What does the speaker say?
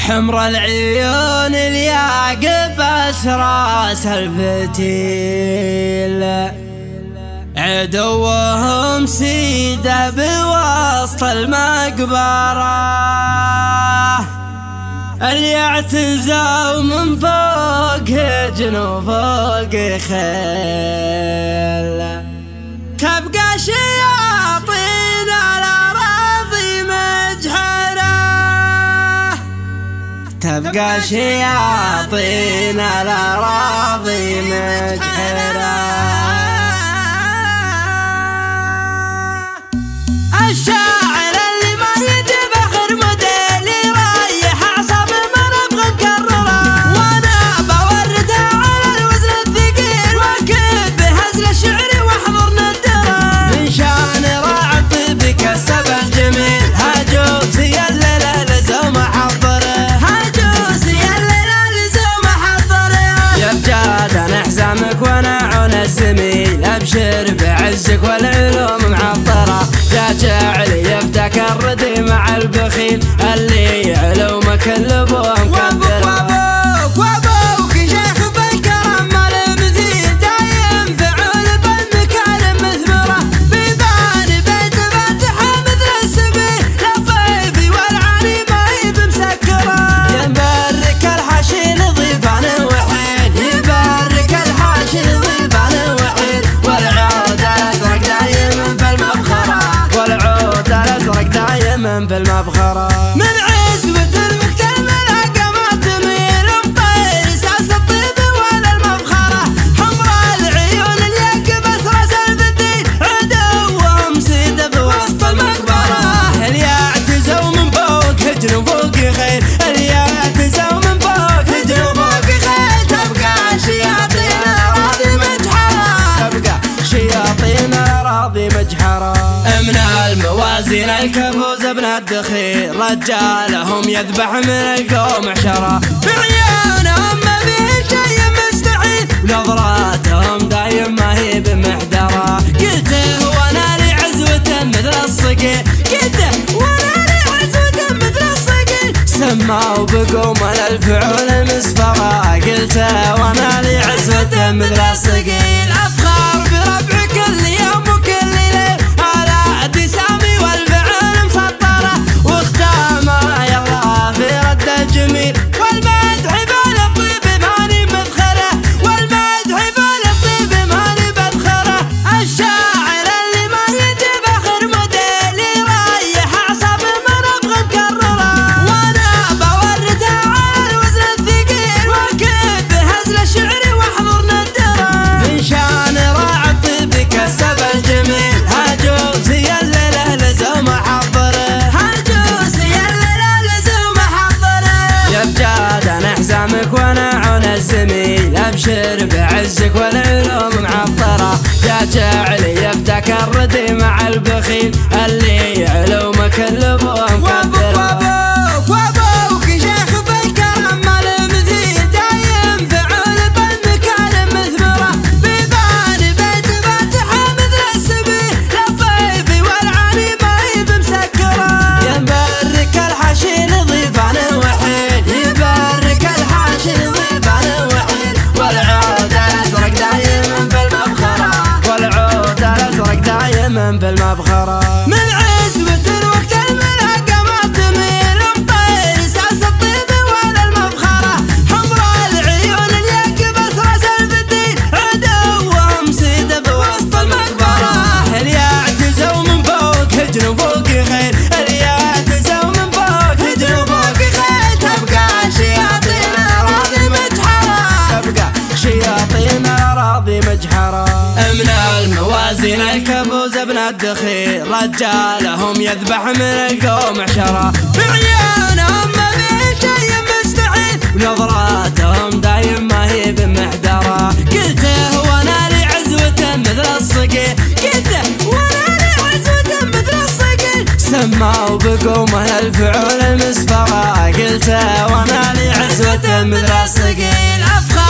حمر العيون الياقب اسراس الفتيل، عدوهم سيده بوسط المقبره، اللي اعتزوا من فوق هجن وفوق خيل. تبقى شياطين الأراضي مجحرة، تبقى شياطين الأراضي مجحرة. الشاعر اللي ما يجيب آخر موديل يريح أعصاب ما نبغى نكرره، وأنا بوردها على الوزن الثقيل وأكد بهزل الشعر واحضر ندره. من شان راعي طيبك السبع الجميل، هاجوسي الليلة لزوم أحضره، هاجوسي الليلة لزوم أحضره. يا بجاد أنا حزامك وأنا عون الزميل، أبشر بعزك والعلوم معطرة. يا جعلي يفتك الردي مع البخيل، اللي علومك اللبوه مكدره. وابوك وابوك شيخ بالكرم المثيل، دايم فعول بالمكارم مثمره. بيبان بيت فاتحه مثل السبيل، لفيفي والعاني ما هي بمسكره. يبارك الحشي لضيفان وحيل، يبارك الحشي لضيفان وحيل. والعود الازرق دايم في المبخره، والعود الازرق دايما في المبخره. من عزوة المكتم العقمات تميل، مطير ساس الطيب ولا المبخره. حمر العيون الياقب اسراس الفتيل، عدوهم سيده بوسط المقبره. اللي يعتزوا من فوق هجن وفوق خيل، اللي يعتزوا من فوق هجن وفوق خيل. تبقى شياطين الاراضي مجحره، تبقى شياطين الاراضي مجحره. من الموازين الكفوز ابن الدخيل، رجالهم يذبح من القوم عشرة. بعيونهم ما فيه شيء مستحيل، ونظراتهم دايم ما هي بمحدرة. قلته وانا لي عزوة مثل الصقيل، قلته وانا لي عزوة مثل الصقيل. سماوا بقوم الفعول مسفرة، قلته وانا لي عزوة مثل الصقيل. افخر بربع كل يوم وكل ليل، على ابتسامي والفعل مسطرة. واختامها يلا في رد الجميل، والمدح بالطيب ماني مذخرة، والمدح بالطيب ماني مذخرة. الشاعر اللي ما يجيب آخر موديل يريح أعصاب ما نبغى نكرره، وأنا بوردها على الوزن الثقيل وأكد بهزل الشعر واحضر ندره. من شان راعي طيبك السبع الجميل، هاجوسي الليلة لزوم أحضره، هاجوسي الليلة لزوم أحضره. يا بجاد أنا حزامك وأنا عون الزميل، أبشر بعزك والعلوم معطرة. يا جعلي يفتك الردي مع البخيل، اللي علومك اللبوه مكدره. وابوك وابوك شيخ بالكرم المثيل، دايم فعول بالمكارم مثمره. بيبان بيت فاتحه مثل السبيل، لفيفي والعاني ما هي بمسكره. يبارك الحشي لضيفان وحيل، يبارك الحشي لضيفان وحيل. والعود الازرق دايما في المبخره، والعود الازرق دايما في المبخره. من عزوة الوقت الملعقمات تميل، مطير ساس الطيب ولا المبخره. حمر العيون الياقب اسراس الفتيل، عدوهم سيده بوسط المقبره. اللي يعتزوا من فوق هجن وفوق خيل، اللي يعتزوا من فوق هجن وفوق خيل. تبقى شياطين الاراضي مجحره، تبقى شياطين الاراضي مجحره. من الموازين الكفوز ابن الدخيل، رجالهم يذبح من القوم عشرة. بعيونهم ما فيه شيء مستحيل، ونظراتهم دايم ما هي بمحدرة. قلته وانا لي عزوة مثل الصقيل، قلته وانا لي عزوة مثل الصقيل. سماوا بقومه الفعول مسفرة، قلته وانا لي عزوة مثل الصقيل.